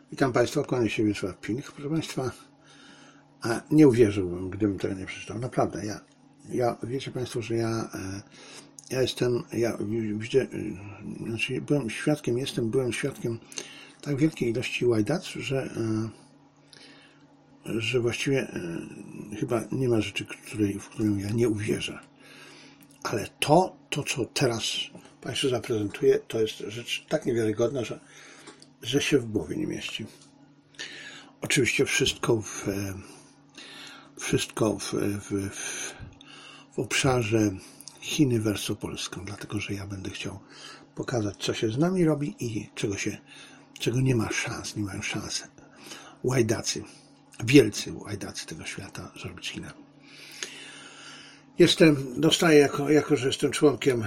Witam Państwa, kłaniam się Wiesław Pilch. Proszę Państwa, nie uwierzyłbym, gdybym tego nie przeczytał. Naprawdę, wiecie Państwo, że ja widzę, znaczy byłem świadkiem tak wielkiej ilości łajdac, że właściwie chyba nie ma rzeczy, w którą ja nie uwierzę. Ale to, co teraz Państwu zaprezentuję, to jest rzecz tak niewiarygodna, że się w głowie nie mieści. Oczywiście wszystko w obszarze Chiny versus Polska, dlatego że ja będę chciał pokazać, co się z nami robi i czego nie ma szans, nie mają szans wielcy łajdacy tego świata zrobić z Chinami. Dostaję, jako że jestem członkiem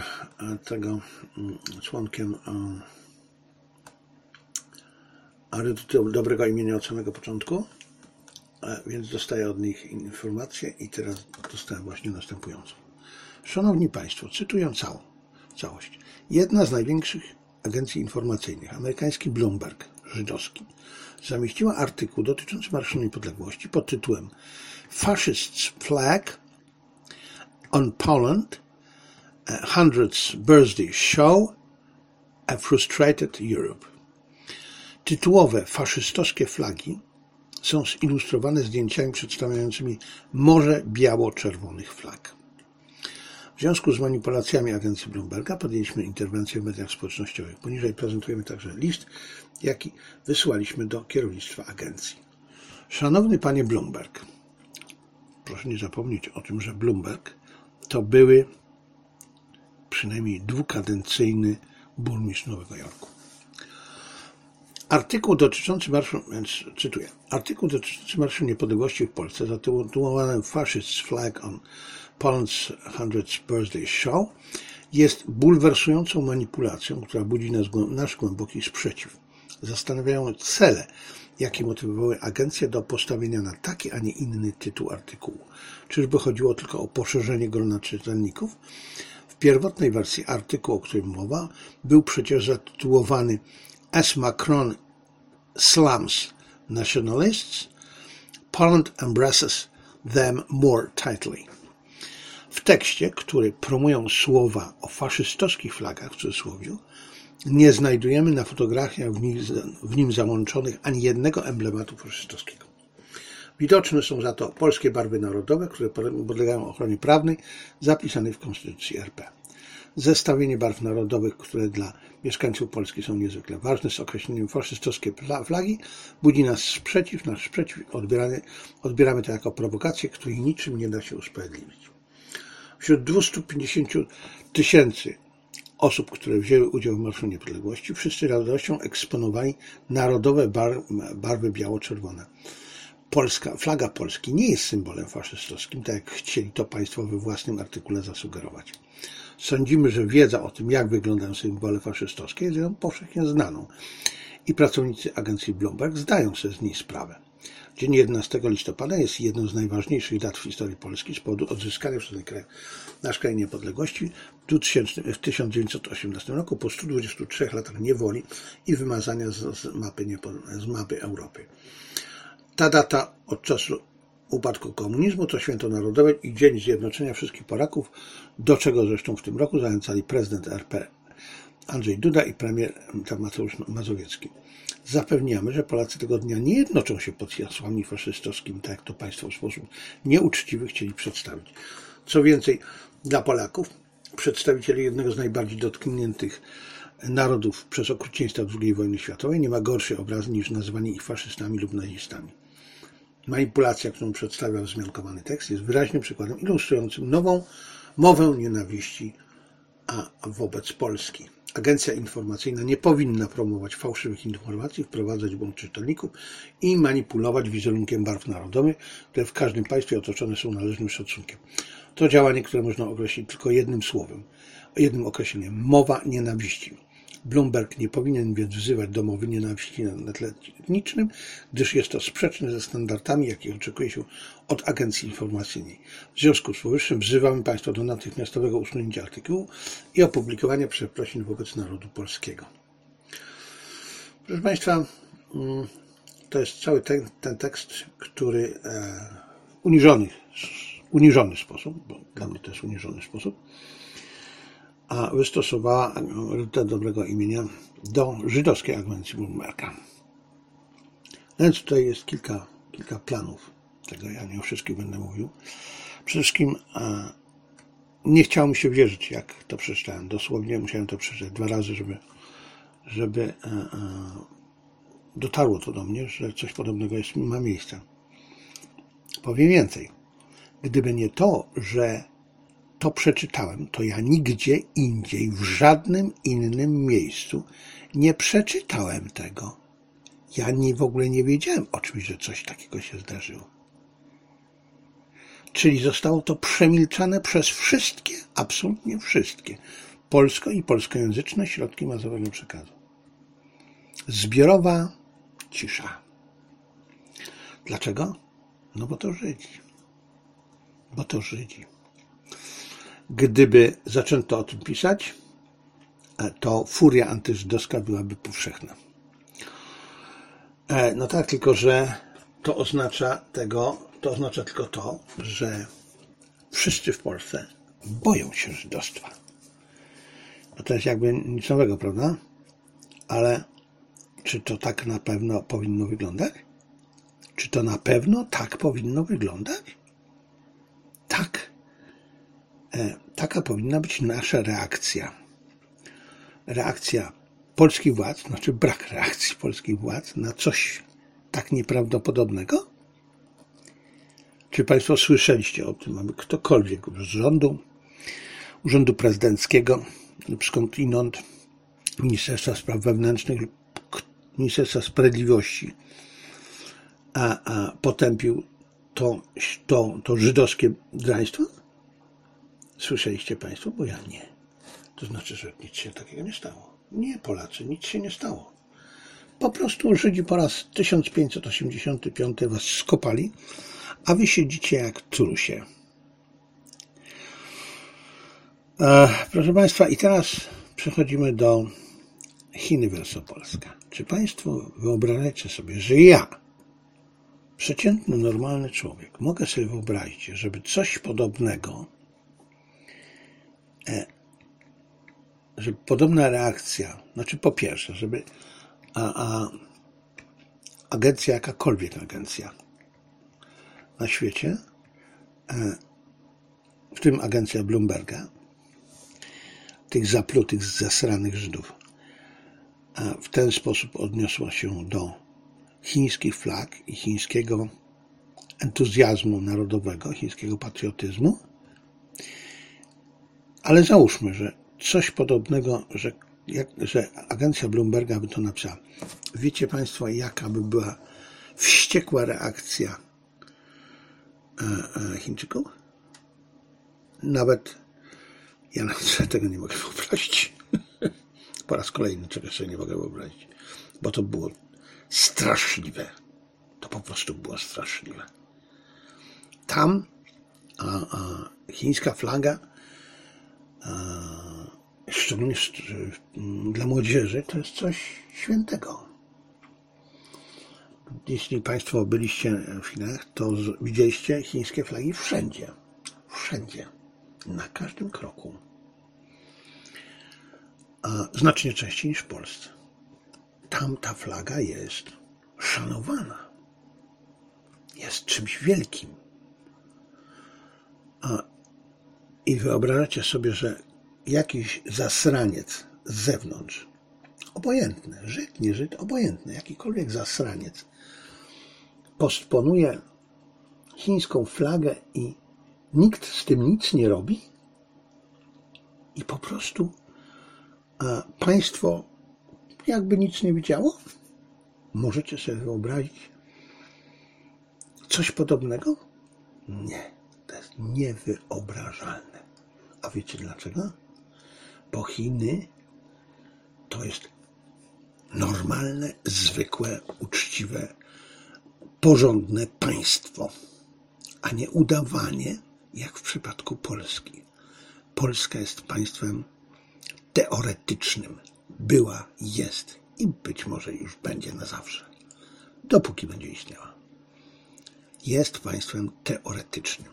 Reduty Dobrego Imienia od samego początku, więc dostaję od nich informacje i teraz dostałem właśnie następującą. Szanowni Państwo, cytuję całość. Jedna z największych agencji informacyjnych, amerykański Bloomberg, żydowski, zamieściła artykuł dotyczący Marszu Niepodległości pod tytułem Fascists Flag on Poland, 100th Birthday Show, a Frustrated Europe. Tytułowe faszystowskie flagi są zilustrowane zdjęciami przedstawiającymi morze biało-czerwonych flag. W związku z manipulacjami agencji Bloomberga podjęliśmy interwencję w mediach społecznościowych. Poniżej prezentujemy także list, jaki wysłaliśmy do kierownictwa agencji. Szanowny panie Bloomberg, proszę nie zapomnieć o tym, że Bloomberg to były przynajmniej dwukadencyjny burmistrz Nowego Jorku. Artykuł dotyczący Marszu Niepodległości w Polsce, zatytułowany Fascist Flag on Poland's 100th Birthday Show, jest bulwersującą manipulacją, która budzi nasz głęboki sprzeciw. Zastanawiają cele, jakie motywowały agencję do postawienia na taki, a nie inny tytuł artykułu. Czyżby chodziło tylko o poszerzenie grona czytelników? W pierwotnej wersji artykułu, o którym mowa, był przecież zatytułowany As Macron slams nationalists, Poland embraces them more tightly. W tekście, który promują słowa o faszystowskich flagach, w cudzysłowie, nie znajdujemy na fotografiach w nim załączonych ani jednego emblematu faszystowskiego. Widoczne są za to polskie barwy narodowe, które podlegają ochronie prawnej zapisanej w Konstytucji RP. Zestawienie barw narodowych, które dla mieszkańców Polski są niezwykle ważne, z określeniem faszystowskie flagi, budzi nasz sprzeciw odbieramy to jako prowokację, której niczym nie da się usprawiedliwić. Wśród 250 000 osób, które wzięły udział w Marszu Niepodległości, wszyscy radością eksponowali narodowe barwy biało-czerwone. Flaga Polski nie jest symbolem faszystowskim, tak jak chcieli to państwo we własnym artykule zasugerować. Sądzimy, że wiedza o tym, jak wyglądają symbole faszystowskie, jest ją powszechnie znaną i pracownicy agencji Bloomberg zdają sobie z niej sprawę. Dzień 11 listopada jest jedną z najważniejszych dat w historii Polski z powodu odzyskania przez nasz kraj niepodległości w 1918 roku po 123 latach niewoli i wymazania z mapy Europy. Ta data od czasu upadku komunizmu to święto narodowe i dzień zjednoczenia wszystkich Polaków, do czego zresztą w tym roku zachęcali prezydent RP Andrzej Duda i premier Mateusz Mazowiecki. Zapewniamy, że Polacy tego dnia nie jednoczą się pod hasłami faszystowskimi, tak jak to państwo w sposób nieuczciwy chcieli przedstawić. Co więcej, dla Polaków, przedstawicieli jednego z najbardziej dotkniętych narodów przez okrucieństwa II wojny światowej, nie ma gorszej obrazy niż nazywanie ich faszystami lub nazistami. Manipulacja, którą przedstawia wzmiankowany tekst, jest wyraźnym przykładem ilustrującym nową mowę nienawiści wobec Polski. Agencja informacyjna nie powinna promować fałszywych informacji, wprowadzać w błąd czytelników i manipulować wizerunkiem barw narodowych, które w każdym państwie otoczone są należnym szacunkiem. To działanie, które można określić tylko jednym określeniem – mowa nienawiści. Bloomberg nie powinien więc wzywać do mowy nienawiści na tle etnicznym, gdyż jest to sprzeczne ze standardami, jakich oczekuje się od agencji informacyjnej. W związku z powyższym wzywamy Państwa do natychmiastowego usunięcia artykułu i opublikowania przeprosin wobec narodu polskiego. Proszę Państwa, to jest cały ten tekst, który uniżony sposób, bo dla mnie to jest uniżony sposób, a wystosowała Rita Dobrego Imienia do żydowskiej agencji Bloomberga. Więc tutaj jest kilka planów tego, ja nie o wszystkich będę mówił. Przede wszystkim nie chciało mi się wierzyć, jak to przeczytałem. Dosłownie musiałem to przeczytać 2 razy, żeby dotarło to do mnie, że coś podobnego ma miejsce. Powiem więcej. Gdyby nie to, że to przeczytałem, to ja nigdzie indziej, w żadnym innym miejscu nie przeczytałem tego. Ja w ogóle nie wiedziałem o czymś, że coś takiego się zdarzyło. Czyli zostało to przemilczane przez wszystkie, absolutnie wszystkie, polsko- i polskojęzyczne środki masowego przekazu. Zbiorowa cisza. Dlaczego? No bo to Żydzi. Gdyby zaczęto o tym pisać, to furia antyżydowska byłaby powszechna. No tak, tylko że to oznacza tylko to, że wszyscy w Polsce boją się żydostwa. No to jest jakby nic nowego, prawda? Ale czy to tak na pewno powinno wyglądać? Czy to na pewno tak powinno wyglądać? Tak. Taka powinna być nasza reakcja. Reakcja polskich władz, znaczy brak reakcji polskich władz na coś tak nieprawdopodobnego? Czy Państwo słyszeliście o tym, aby ktokolwiek z Urzędu Prezydenckiego lub skądinąd Ministerstwa Spraw Wewnętrznych lub Ministerstwa Sprawiedliwości potępił to żydowskie draństwo? Słyszeliście Państwo? Bo ja nie. To znaczy, że nic się takiego nie stało. Nie, Polacy, nic się nie stało. Po prostu Żydzi po raz 1585 was skopali, a wy siedzicie jak trusie. Proszę Państwa, i teraz przechodzimy do Chiny Wielkopolska. Czy Państwo wyobrażacie sobie, że ja, przeciętny, normalny człowiek, mogę sobie wyobrazić, żeby coś podobnego, żeby podobna reakcja, znaczy po pierwsze, żeby agencja, jakakolwiek agencja na świecie, w tym agencja Bloomberga, tych zaplutych, zasranych Żydów, w ten sposób odniosła się do chińskich flag i chińskiego entuzjazmu narodowego, chińskiego patriotyzmu. Ale załóżmy, że coś podobnego, że agencja Bloomberga by to napisała. Wiecie Państwo, jaka by była wściekła reakcja Chińczyków? Nawet ja sobie tego nie mogę wyobrazić. Po raz kolejny czegoś sobie nie mogę wyobrazić. Bo to było straszliwe. To po prostu było straszliwe. Tam chińska flaga, szczególnie dla młodzieży, to jest coś świętego. Jeśli Państwo byliście w Chinach, to widzieliście chińskie flagi wszędzie. Wszędzie. Na każdym kroku. Znacznie częściej niż w Polsce. Tam ta flaga jest szanowana. Jest czymś wielkim. I wyobrażacie sobie, że jakiś zasraniec z zewnątrz, obojętny, Żyd, nie Żyd, obojętny, jakikolwiek zasraniec, postponuje chińską flagę i nikt z tym nic nie robi? I po prostu państwo jakby nic nie widziało? Możecie sobie wyobrazić coś podobnego? Nie, to jest niewyobrażalne. A wiecie dlaczego? Bo Chiny to jest normalne, zwykłe, uczciwe, porządne państwo, a nie udawanie, jak w przypadku Polski. Polska jest państwem teoretycznym. Była, jest i być może już będzie na zawsze. dopóki będzie istniała. Jest państwem teoretycznym.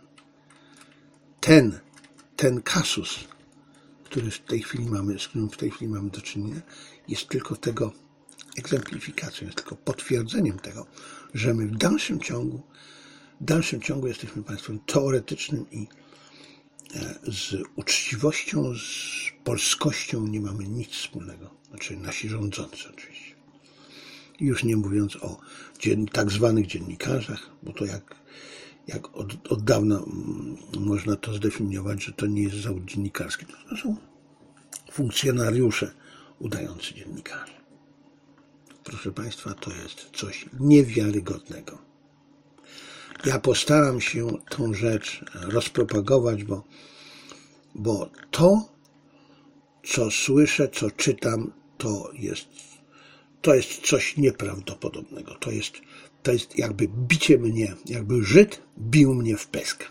Ten kasus, z którym w tej chwili mamy do czynienia, jest tylko tego egzemplifikacją, jest tylko potwierdzeniem tego, że my w dalszym ciągu jesteśmy państwem teoretycznym i z uczciwością, z polskością nie mamy nic wspólnego. Znaczy nasi rządzący oczywiście. I już nie mówiąc o tak zwanych dziennikarzach, bo to jak od dawna można to zdefiniować, że to nie jest zawód dziennikarski. To są funkcjonariusze udający dziennikarzy. Proszę państwa, to jest coś niewiarygodnego. Ja postaram się tą rzecz rozpropagować, bo to, co słyszę, co czytam, to jest coś nieprawdopodobnego. To jest jakby bicie mnie, jakby Żyd bił mnie w pysk.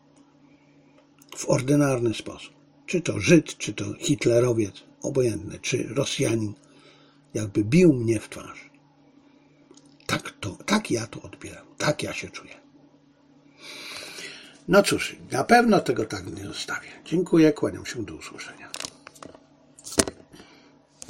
W ordynarny sposób. Czy to Żyd, czy to hitlerowiec, obojętny, czy Rosjanin, jakby bił mnie w twarz. Tak ja to odbieram. Tak ja się czuję. No cóż, na pewno tego tak nie zostawię. Dziękuję, kłaniam się, do usłyszenia.